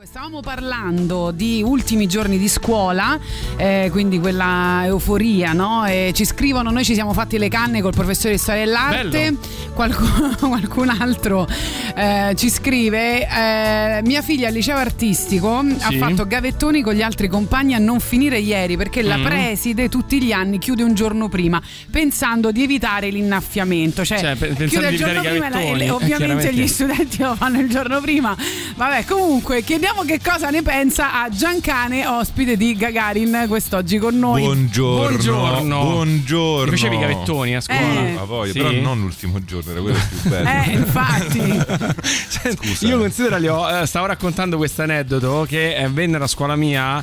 Stavamo parlando di ultimi giorni di scuola, quindi quella euforia, no? E ci scrivono: noi ci siamo fatti le canne col professore di storia dell'arte. Qualcun altro ci scrive: mia figlia al liceo artistico ha fatto gavettoni con gli altri compagni a non finire ieri perché la preside tutti gli anni chiude un giorno prima pensando di evitare l'innaffiamento, cioè chiude il giorno prima e ovviamente gli studenti lo fanno il giorno prima. Vabbè, comunque chiediamo che cosa ne pensa a Giancane, ospite di Gagarin quest'oggi con noi. Buongiorno. Mi facevi i gavettoni a scuola? Però non l'ultimo giorno, era quello più bello. Infatti. Scusa. Io considero, stavo raccontando questo aneddoto che vennero a scuola mia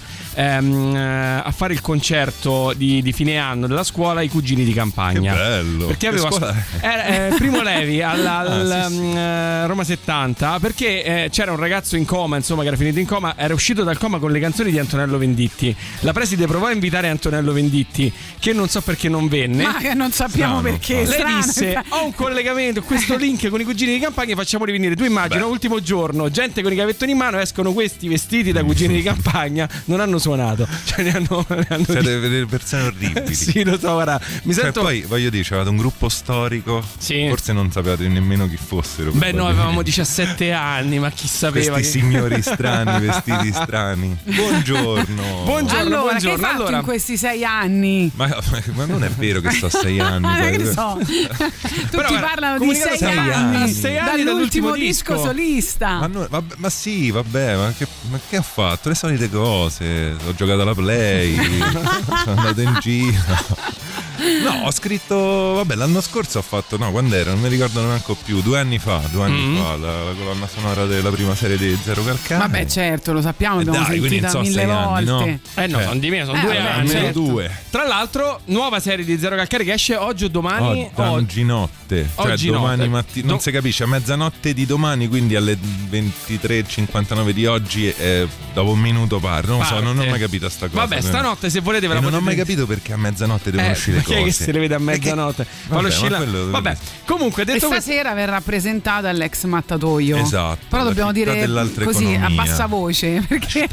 a fare il concerto di fine anno della scuola i cugini di campagna. Che bello. Perché avevo Primo Levi al Roma 70, perché c'era un ragazzo in coma, insomma, che era finito in coma, era uscito dal coma con le canzoni di Antonello Venditti. La preside provò a invitare Antonello Venditti, che non so perché non venne, ma che non sappiamo perché. Lei disse: ho un collegamento, questo link con i cugini di campagna, facciamoli venire. Tu immagina, ultimo giorno, gente con i gavettoni in mano, escono questi vestiti da cugini di campagna, non hanno suonato, cioè ne hanno siete delle persone orribili. Sì, lo so, guarda, mi sento. Poi voglio dire, c'avete un gruppo storico, forse non sapevate nemmeno chi fossero. Beh, noi avevamo 17 anni, ma chi sapeva? Questi signori strani, vestiti strani. Buongiorno. Allora, che hai fatto in questi 6 anni? Ma non è vero che sto a 6 anni. Che so. Tutti parlano di 6 anni. 6 anni dall'ultimo disco solista. Ma sì, vabbè, ma che ho fatto? Le solite cose. Ho giocato alla Play, sono andato in giro. No, ho scritto, vabbè, l'anno scorso ho fatto, quando era? Non mi ricordo neanche più, 2 anni fa, la colonna sonora della prima serie di Zero Calcare. Vabbè, certo, lo sappiamo, abbiamo sentita 1000 volte. No? Sono di me, sono 2 anni. Almeno 2. Tra l'altro, nuova serie di Zero Calcare che esce oggi o domani. Oggi notte, cioè domani mattina, non si capisce, a mezzanotte di domani, quindi alle 23:59 di oggi, dopo un minuto non lo so, non ho mai capito sta cosa. Vabbè, stanotte se volete ve la potete. Non ho mai capito perché a mezzanotte devono uscire cose. Che se le vede a mezzanotte? Vabbè, comunque detto questa sera verrà presentata l'ex mattatoio. Esatto. Però dobbiamo dire così economia, a bassa voce, perché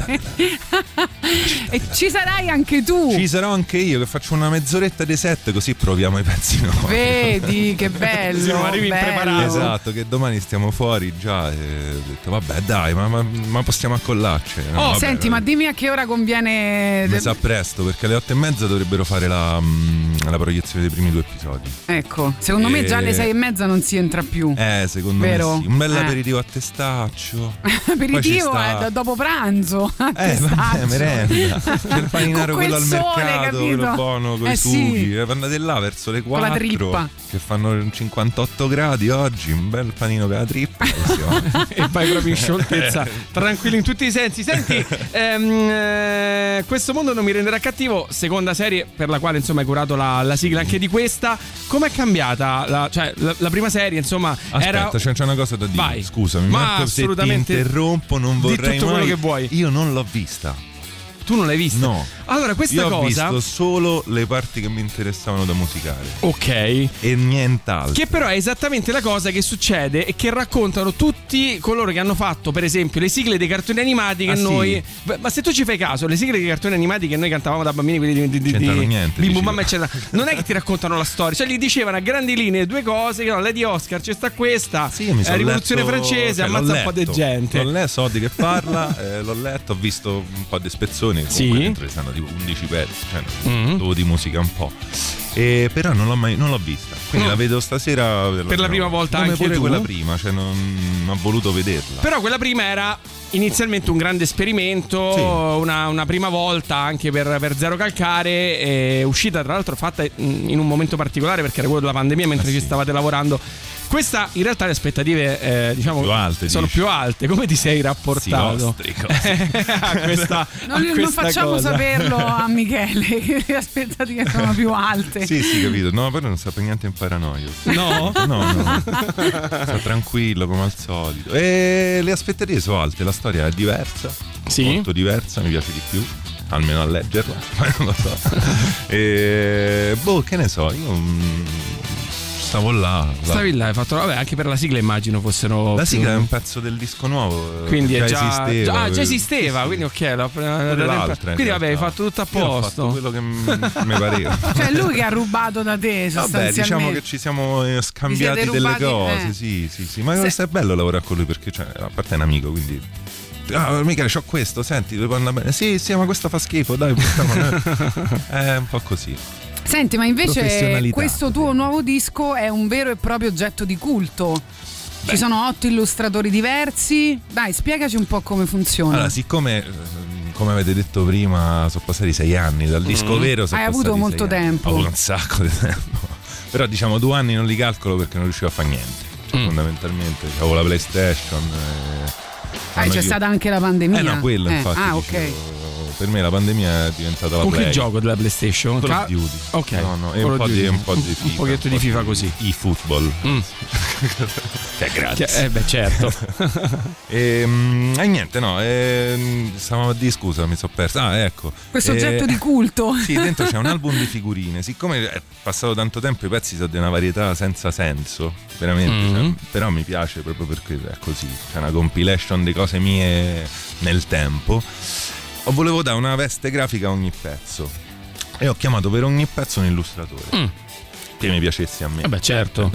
e ci sarai anche tu. Ci sarò anche io, che faccio una mezz'oretta di set, così proviamo i pezzi nuovi. Vedi che bello. Sì, non arrivi impreparato. Esatto, che domani stiamo fuori già, e ho detto vabbè dai, ma possiamo accollarci. Senti, ma dimmi a che ora conviene. Mi sa presto, perché alle 8:30 dovrebbero fare la proiezione dei primi 2 episodi. Ecco, secondo me già alle 6:30 non si entra più. Secondo me sì. Un bel aperitivo a testaccio. Aperitivo dopo pranzo. Vabbè, merenda. Il paninaro quello al mercato, quello buono con i sughi. Andate là verso le 4. Con la trippa. Che fanno 58 gradi oggi. Un bel panino per la trippa. E vai proprio in scioltezza. Tranquillo in tutti i sensi. Senti, questo mondo non mi renderà cattivo. Seconda serie per la quale insomma hai curato la sigla anche di questa. Com'è cambiata la prima serie, insomma? Aspetta, c'è una cosa da dire. Vai. Scusami, Marco, se ti interrompo, non vorrei tutto mai. Quello che vuoi. Io non l'ho vista. Tu non l'hai vista? No. Allora, questa cosa. Io ho visto cosa solo le parti che mi interessavano da musicare. Ok. E nient'altro. Che però è esattamente la cosa che succede e che raccontano tutti coloro che hanno fatto, per esempio, le sigle dei cartoni animati che noi. Sì. Ma se tu ci fai caso, le sigle dei cartoni animati che noi cantavamo da bambini, quelli di niente. Bim Bum Bam, eccetera, non è che ti raccontano la storia, cioè gli dicevano a grandi linee 2 cose, che Lady Oscar, c'è sta questa, rivoluzione francese, ammazza un po' di gente. So di che parla, l'ho letto, ho visto un po' di spezzoni, comunque sono tipo 11 pezzi, dopo di musica un po'. Però non l'ho vista, quindi la vedo stasera per la prima volta. Come anche pure tu? Quella prima, cioè non ho voluto vederla. Però quella prima era inizialmente un grande esperimento, una prima volta anche per Zero Calcare, uscita tra l'altro fatta in un momento particolare perché era quello della pandemia, mentre ci stavate lavorando. Questa in realtà le aspettative diciamo più alte, sono più alte. Come ti sei rapportato a questa non facciamo cosa. Saperlo a Michele che le aspettative sono più alte. Sì, capito. No, però non sta per niente in paranoia. No? No. Sto tranquillo come al solito. E le aspettative sono alte, la storia è diversa. Molto diversa, mi piace di più. Almeno a leggerla, non lo so. Che ne so, io stavo là. Stavi là, hai fatto. Vabbè, anche per la sigla immagino fossero. La sigla è un pezzo del disco nuovo. Quindi già esisteva. Già esisteva, quindi ok. Quindi vabbè, hai fatto tutto a posto. Ho fatto quello che mi pareva. Cioè lui che ha rubato da te sostanzialmente. Vabbè, diciamo che ci siamo scambiati delle cose. Sì. Ma questo è bello lavorare con lui perché, cioè, a parte è un amico, quindi. Michele, c'ho questo, senti, dove può andare bene? Sì, ma questo fa schifo, dai, è un po' così. Senti, ma invece questo tuo nuovo disco è un vero e proprio oggetto di culto. Ci sono 8 illustratori diversi. Dai, spiegaci un po' come funziona. Allora, siccome, come avete detto prima, sono passati 6 anni dal disco vero. Hai avuto molto tempo. Ho avuto un sacco di tempo. Però diciamo 2 anni non li calcolo perché non riuscivo a fare niente. Fondamentalmente avevo la PlayStation. C'è stata anche la pandemia. No, quello infatti. Ok. Per me la pandemia è diventata la Con Play. che gioco della PlayStation? Call of Duty. Ok. No, e un po' di FIFA. Un pochetto di FIFA così. eFootball. Che è gratis. Certo. E niente, no. Stavamo a dire, scusa, mi sono perso. Ecco. Questo oggetto di culto. Sì, dentro c'è un album di figurine. Siccome è passato tanto tempo, i pezzi sono di una varietà senza senso. Veramente. Cioè, però mi piace proprio perché è così. C'è una compilation di cose mie nel tempo. Volevo dare una veste grafica a ogni pezzo e ho chiamato per ogni pezzo un illustratore che mi piacesse a me. Vabbè, certo.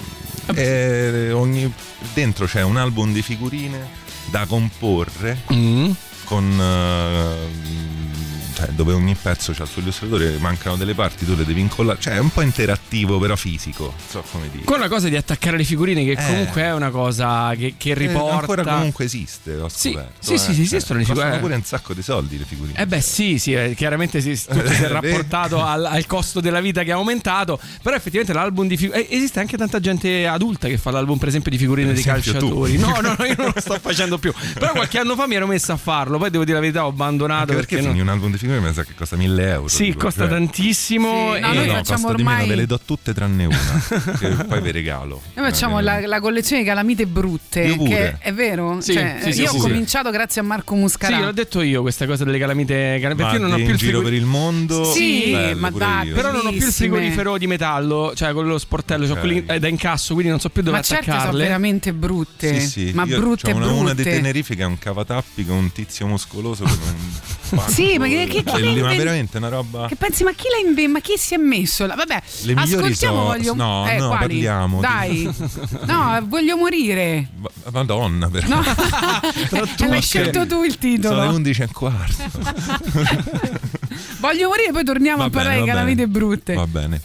E dentro c'è un album di figurine da comporre con cioè, dove ogni pezzo c'ha il suo illustratore, mancano delle parti, tu le devi incollare, cioè è un po' interattivo però fisico, non so come dire. Con la cosa di attaccare le figurine che comunque è una cosa che riporta. Ancora comunque esiste, ho scoperto. Sì, esistono le figurine. Costano pure un sacco di soldi le figurine. Sì, chiaramente tutto si è rapportato al costo della vita che è aumentato, però effettivamente l'album di figurine, esiste anche tanta gente adulta che fa l'album per esempio di figurine dei calciatori. No, io non lo sto facendo più, però qualche anno fa mi ero messo a farlo, poi devo dire la verità, ho abbandonato perché un album di figurine mi sa che costa 1.000 euro. Sì, costa tantissimo. Sì, noi facciamo costa ormai di meno, ve le do tutte tranne una che poi vi regalo. Noi facciamo la collezione di calamite brutte. Io pure. Che è vero? Sì, io ho cominciato grazie a Marco Muscarà. Sì, l'ho detto io questa cosa delle calamite, perché io non ho più il giro per il mondo. Sì, ma dai, però non ho più il frigorifero di metallo, cioè con lo sportello, c'ho quelli da incasso, quindi non so più dove attaccarle. Ma certe sono veramente brutte. Sì. Ma io brutte. Una di Tenerife che è un cavatappi con un tizio muscoloso con un sì, ma che ma veramente una roba. Che pensi, ma chi l'ha inventato? Ma chi si è messo? Vabbè, le migliori no, parliamo. Dai. No, voglio morire. Madonna, però. No. L'hai scelto tu il titolo. Sono le 11:15. Voglio morire, poi torniamo a parlare di calamite brutte. Va bene.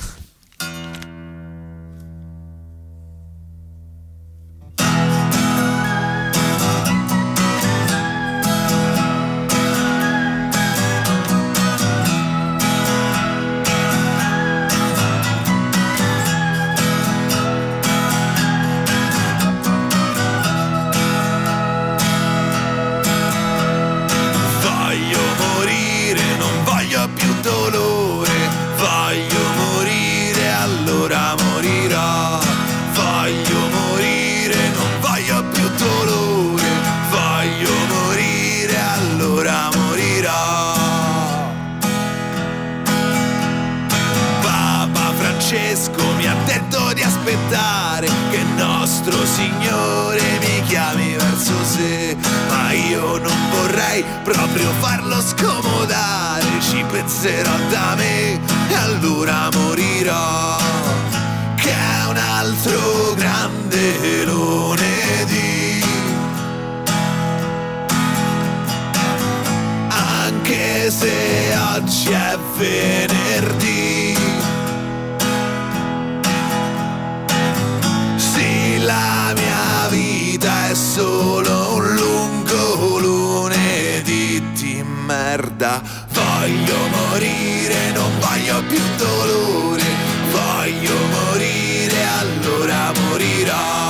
Che nostro Signore mi chiami verso sé, ma io non vorrei proprio farlo scomodare. Ci penserò da me e allora morirò, che è un altro grande lunedì, anche se oggi è venerdì. La mia vita è solo un lungo lunedì di merda. Voglio morire, non voglio più dolore. Voglio morire, allora morirò.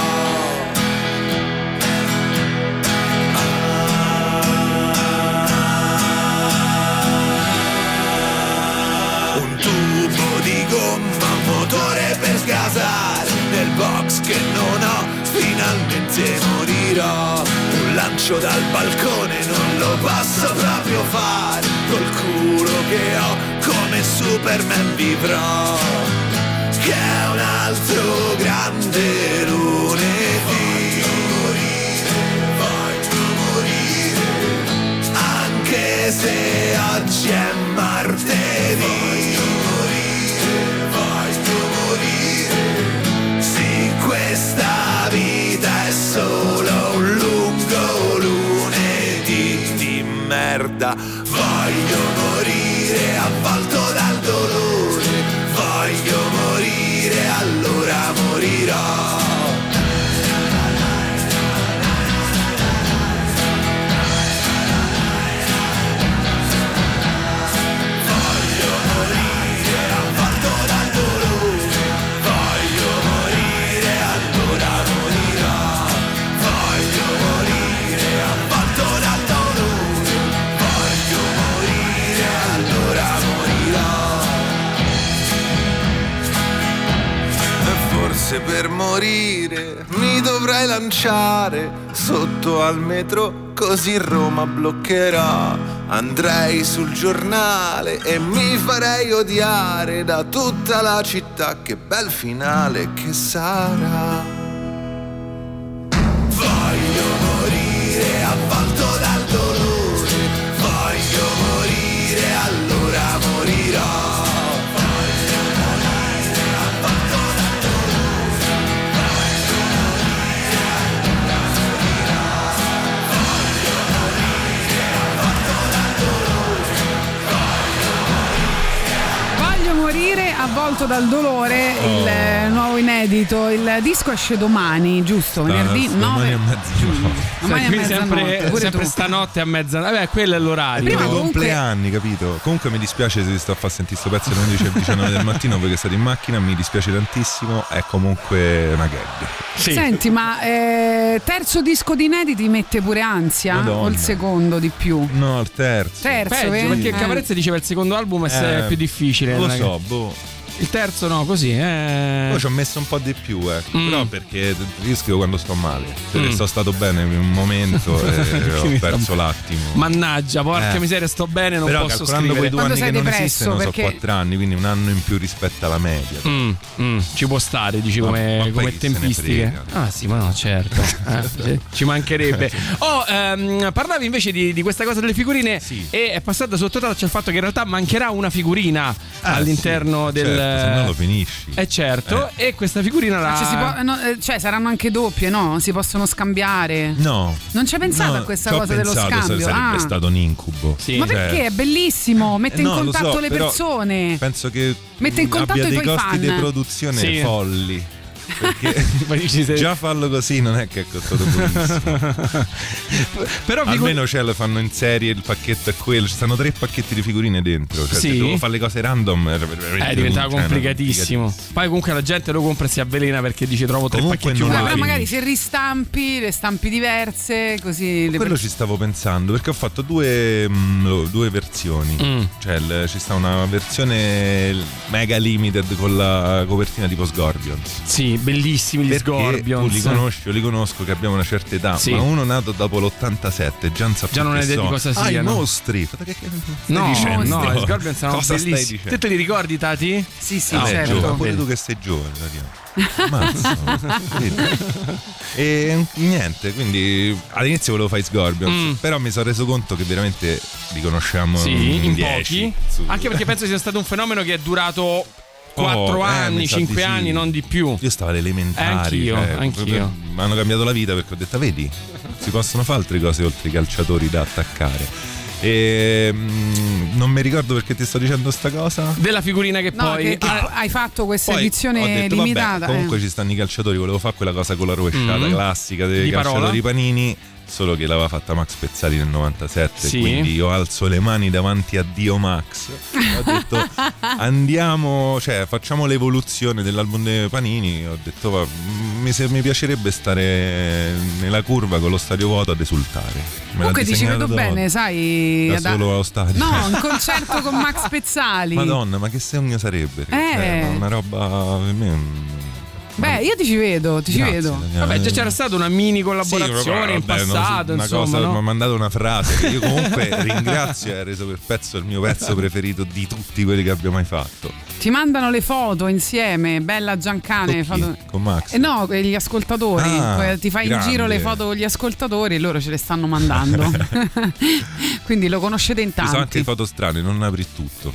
Un tubo di gomma, un motore per sgasare nel box che non ho, finalmente morirò. Un lancio dal balcone non lo posso proprio fare, col culo che ho come Superman vivrò. che è un altro grande lunedì. Voglio morire, anche se oggi è martedì. Voglio morire, sì, questa vita è solo un lungo lunedì di merda. Voglio morire avvolto dal dolore, voglio morire, allora morirò. Per morire mi dovrei lanciare sotto al metro, così Roma bloccherà. Andrei sul giornale e mi farei odiare da tutta la città. Che bel finale che sarà. Voglio morire avvolto dal dolore, voglio morire, allora morirò. Avvolto dal dolore, il nuovo inedito. Il disco esce domani, giusto? Venerdì 9 domani a giugno. Domani a sempre stanotte a mezzanotte. Vabbè, quello è l'orario. Prima compleanni, capito? Comunque mi dispiace se vi sto a far sentire sto pezzo alle 11 e 19 del mattino perché state in macchina, mi dispiace tantissimo, è comunque una gag. Sì. Senti, ma terzo disco di inediti mette pure ansia? Madonna. O il secondo di più? No, il terzo. Peggio, perché Caparezza diceva il secondo album è più difficile. Lo so, boh. Il terzo no, così. Poi ci ho messo un po' di più, però perché io scrivo quando sto male. Se sono stato bene in un momento e ho perso l'attimo. Mannaggia, porca miseria, sto bene, non però posso calcolando scrivere. quei 2 anni che non depresso, esistono, perché... sono 4 anni, quindi un anno in più rispetto alla media. Ci può stare, dici, come tempistiche. Ah sì, ma no, certo. Ci mancherebbe. Parlavi invece di questa cosa delle figurine, sì. E è passata sotto traccia il fatto che in realtà mancherà una figurina all'interno del... Certo, se no lo finisci. Certo, e questa figurina cioè saranno anche doppie, no? Si possono scambiare. No. Non ci hai pensato a questa cosa dello scambio? Sarebbe stato un incubo. Sì. Ma perché? È bellissimo, mette in contatto le persone. Penso che mette in contatto abbia i dei tuoi costi fan di produzione folli. Perché già farlo così non è che è costato pochissimo. Però almeno lo fanno in serie, il pacchetto è quello, ci stanno 3 pacchetti di figurine dentro, cioè se devo fare le cose random diventava complicatissimo. Poi comunque la gente lo compra e si avvelena perché dice trovo 3 pacchetti uguali. Però magari se ristampi le stampi diverse così. Quello ci stavo pensando perché ho fatto due versioni. Cioè ci sta una versione mega limited con la copertina tipo Scorpions. Sì, bellissimi gli Scorpions. Io li conosco che abbiamo una certa età, ma uno nato dopo l'87 già non è idea di cosa sia. I mostri. No, gli Scorpions sono bellissimi. Te li ricordi, Tati? Sì, certo. Giovane, pure tu che sei giovane, Mazzo. E niente, quindi all'inizio volevo fare Scorpions, però mi sono reso conto che veramente li conosciamo in 10 pochi. Anche perché penso sia stato un fenomeno che è durato 4 anni, 5 anni, non di più. Io stavo alle elementari. Anch'io. Mi hanno cambiato la vita perché ho detto, vedi, si possono fare altre cose oltre i calciatori da attaccare. E non mi ricordo perché ti sto dicendo sta cosa della figurina che poi che hai fatto questa edizione detto, limitata. Vabbè, comunque ci stanno i calciatori, volevo fare quella cosa con la rovesciata classica dei calciatori Panini, solo che l'aveva fatta Max Pezzali nel 97, quindi io alzo le mani davanti a Dio Max. Ho detto andiamo, cioè facciamo l'evoluzione dell'album dei Panini. Ho detto mi piacerebbe stare nella curva con lo stadio vuoto ad esultare. Comunque ti ci vedo bene, sai, da solo allo stadio. No, un concerto con Max Pezzali. Madonna, ma che sogno sarebbe? Cioè, una roba per me Beh, io ti ci vedo. Daniele. Vabbè, già c'era stata una mini collaborazione in passato, una insomma, cosa, no? mi ha mandato una frase che io comunque ringrazio e ha reso per pezzo il mio pezzo preferito di tutti quelli che abbia mai fatto. Ti mandano le foto insieme, bella Giancane. Con Max? No, gli ascoltatori. Ti fai grande. in giro le foto con gli ascoltatori e loro ce le stanno mandando. Quindi lo conoscete in Ci tanti. sono anche foto strane, non apri tutto.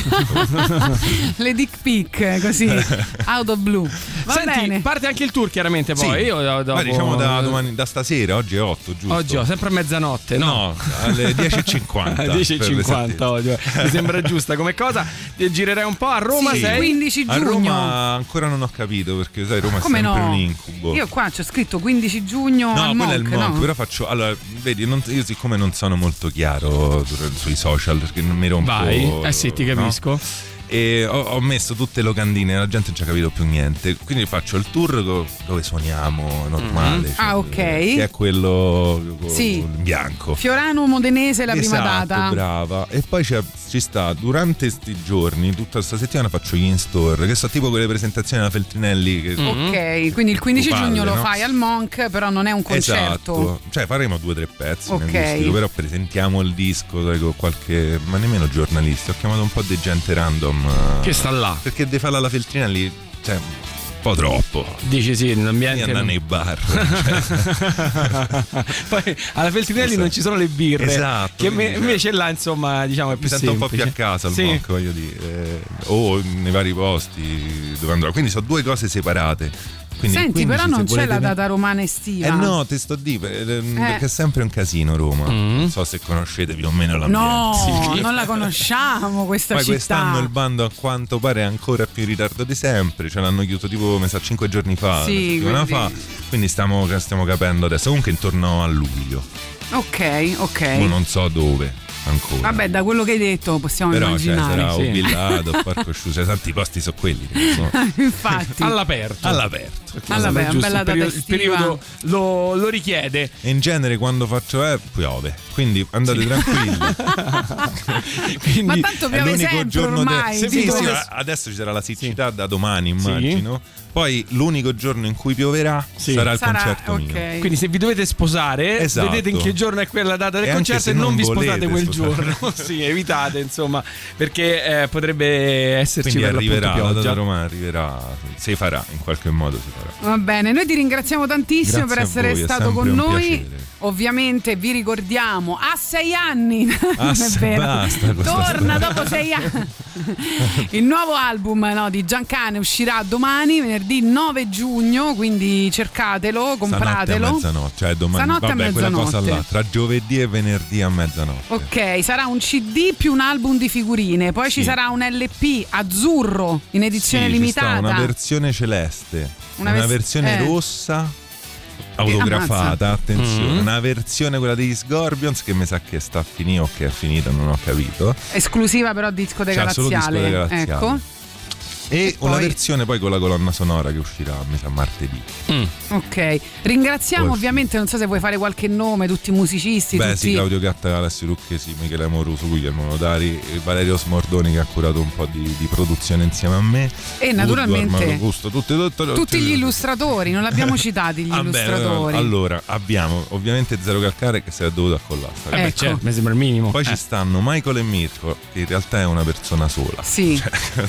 Le dick pic, così, out of blue. Va Senti, bene. parte anche il tour chiaramente poi. Sì. Io dopo... Ma diciamo da stasera, oggi è 8, giusto? Oggi sempre a mezzanotte, no? alle 10.50. 10.50 oggi. Mi sembra giusta come cosa. Girerei un po' a Roma. Sì, sei 15 giugno. A Roma ancora non ho capito, perché sai, Roma come è sempre no? un incubo. Io qua c'ho scritto 15 giugno No, al quello è il Monk, Monk, no? però faccio. Allora, vedi, io siccome non sono molto chiaro sui social, perché non mi rompo. Vai, sì, ti capisco. No? E ho messo tutte le locandine, la gente non ci ha capito più niente. Quindi faccio il tour dove suoniamo normale. Cioè, ok. Che è quello sì. in bianco. Fiorano Modenese la prima Esatto, data. Brava. E poi ci sta durante sti giorni, tutta questa settimana faccio gli in-store, che sono tipo quelle presentazioni alla Feltrinelli che Ok, quindi il 15 giugno lo no? fai al Monk, però non è un concerto. Esatto. Cioè faremo 2 o 3 pezzi, Ok. però presentiamo il disco con qualche, ma nemmeno giornalisti. Ho chiamato un po' di gente random che sta là, perché devi farla alla Feltrinelli, cioè un po' troppo. Dici sì, nell'ambiente andare nei bar. Cioè. Poi alla Feltrinelli non ci sono le birre. Esatto. Che invece là, insomma, diciamo è più mi sento semplice. un po' più a casa al Monk, voglio dire. O nei vari posti dove andrò. Quindi sono 2 cose separate. Quindi Senti, però non c'è la vedere... data romana estiva. No, te sto di perché è sempre un casino Roma. Non so se conoscete più o meno l'ambiente. No, sì. non la conosciamo questa Poi città. quest'anno il bando a quanto pare è ancora più in ritardo di sempre. Ce l'hanno chiuso tipo 5 giorni fa, sì, una settimana fa. Quindi stiamo capendo adesso. Comunque intorno a luglio. Ok. Io non so dove ancora. Vabbè, da quello che hai detto possiamo però immaginare. Sarà o Villato, Parco Sciuso, tanti posti sono quelli. Infatti. All'aperto. Allora, bella data il periodo lo richiede. E in genere quando faccio piove, quindi andate tranquilli. Quindi ma tanto piove l'unico sempre giorno ormai. sì, adesso ci sarà la siccità da domani, immagino. Poi l'unico giorno in cui pioverà sarà il concerto mio. Quindi se vi dovete sposare, esatto, vedete in che giorno è quella data del concerto e non vi sposate quel giorno. Sì, evitate, insomma, perché potrebbe esserci quindi per arriverà, pioggia. la data Roma arriverà, si farà, in qualche modo si farà. Va bene, noi ti ringraziamo tantissimo per essere stato con noi. Piacere. Ovviamente vi ricordiamo a 6 anni non è vero, basta, torna dopo 6 anni il nuovo album di Giancane uscirà domani, venerdì 9 giugno, quindi cercatelo, compratelo. Stanotte a mezzanotte, cioè domani. Stanotte a quella cosa mezzanotte. là, tra giovedì e venerdì a mezzanotte. Ok, sarà un CD più un album di figurine, poi ci sarà un LP azzurro in edizione limitata, ci sta una versione celeste, una versione rossa autografata, attenzione, una versione quella degli Scorpions che mi sa che sta a finire o che è finita, non ho capito. Esclusiva però discoteca laziale. Ecco. E una versione poi con la colonna sonora che uscirà mi sa martedì. Ok, ringraziamo ovviamente, non so se vuoi fare qualche nome, tutti i musicisti. Beh tutti... sì, Claudio Gatta, Alessio Lucchesi, Michele Amoruso, Guglielmo Notari, Valerio Smordoni che ha curato un po' di produzione insieme a me. E naturalmente tutti gli illustratori, non l'abbiamo citati gli illustratori. Allora abbiamo ovviamente Zero Calcare che si è dovuto accollare. Ecco. Certo, mi sembra il minimo. Poi ci stanno Michael e Mirko, che in realtà è una persona sola. Sì.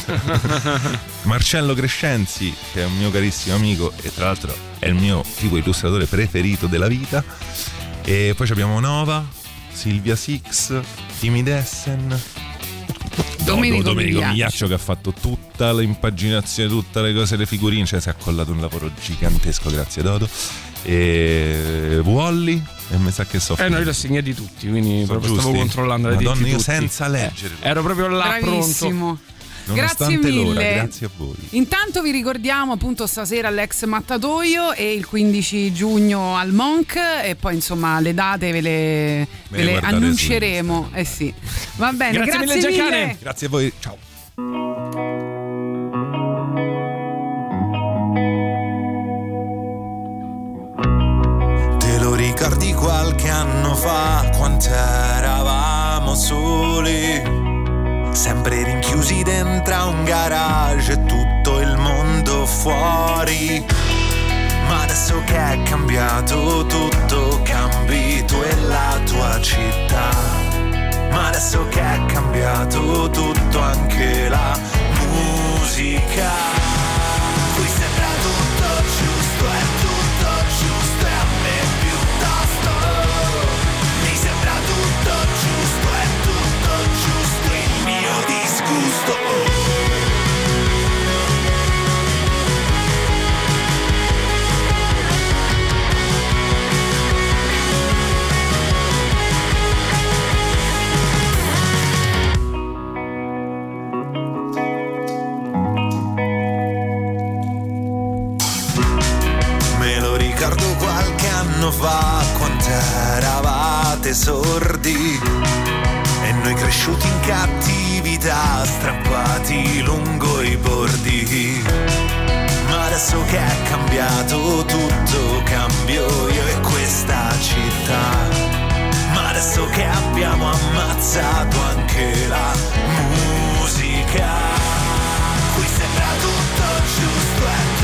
Marcello Crescenzi, che è un mio carissimo amico e tra l'altro è il mio tipo illustratore preferito della vita. E poi abbiamo Nova, Silvia Six, Timid Essen, Domenico Migliaccio che ha fatto tutta l'impaginazione, tutte le cose, le figurine, cioè si è accollato un lavoro gigantesco, grazie Dodo. E Wally, e mi sa che so. Noi li ho segnati tutti, quindi proprio giusti? stavo controllando le Madonna, io tutti. senza leggere. Ero proprio là Bravissimo. pronto. Grazie mille. L'ora, grazie a voi. Intanto vi ricordiamo appunto stasera all'ex Mattatoio e il 15 giugno al Monk, e poi insomma le date ve le annunceremo. Sì. Va bene, grazie mille Giancane. Grazie a voi, ciao. Te lo ricordi qualche anno fa, quanto eravamo soli, sempre rinchiusi dentro a un garage e tutto il mondo fuori. Ma adesso che è cambiato tutto, cambi tu e la tua città. Ma adesso che è cambiato tutto, anche la musica. Qui sembra tutto giusto, è tutto giusto e a me piuttosto. Mi sembra tutto giusto, è tutto giusto il mio disgusto. Ricordo qualche anno fa, quanto eravate sordi e noi cresciuti in cattività, strappati lungo i bordi. Ma adesso che è cambiato tutto, cambio io e questa città. Ma adesso che abbiamo ammazzato anche la musica, qui sembra tutto giusto,